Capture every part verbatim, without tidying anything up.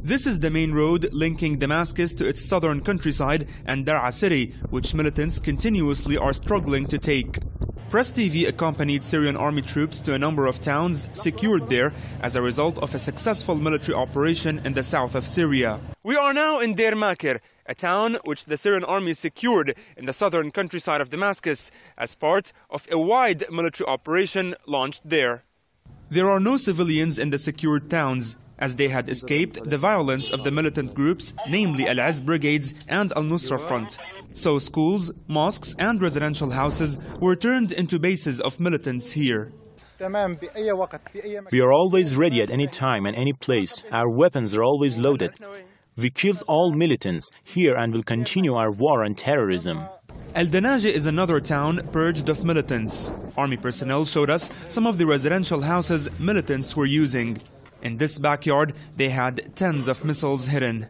This is the main road linking Damascus to its southern countryside and Dar'a city, which militants continuously are struggling to take. Press T V accompanied Syrian army troops to a number of towns secured there as a result of a successful military operation in the south of Syria. We are now in Deir Makir, a town which the Syrian army secured in the southern countryside of Damascus as part of a wide military operation launched there. There are no civilians in the secured towns, as they had escaped the violence of the militant groups, namely Al-Izz Brigades and Al-Nusra Front. So schools, mosques and residential houses were turned into bases of militants here. We are always ready at any time and any place. Our weapons are always loaded. We killed all militants here and will continue our war on terrorism. Al-Danaja is another town purged of militants. Army personnel showed us some of the residential houses militants were using. In this backyard, they had tens of missiles hidden.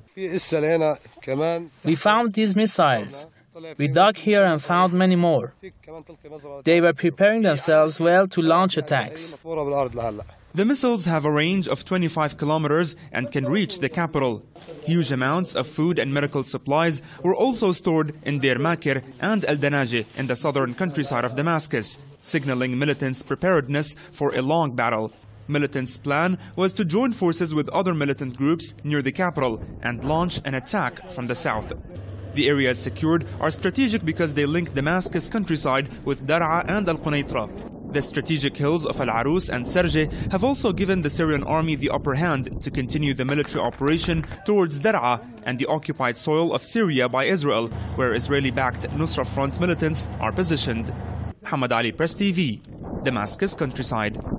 We found these missiles. We dug here and found many more. They were preparing themselves well to launch attacks. The missiles have a range of twenty-five kilometers and can reach the capital. Huge amounts of food and medical supplies were also stored in Deir Makir and Al-Danaja in the southern countryside of Damascus, signaling militants' preparedness for a long battle. Militants' plan was to join forces with other militant groups near the capital and launch an attack from the south. The areas secured are strategic because they link Damascus countryside with Dar'a and Al-Qunaitra. The strategic hills of Al-Arus and Serje have also given the Syrian army the upper hand to continue the military operation towards Dar'a and the occupied soil of Syria by Israel, where Israeli-backed Nusra Front militants are positioned. Muhammad Ali, Press T V, Damascus countryside.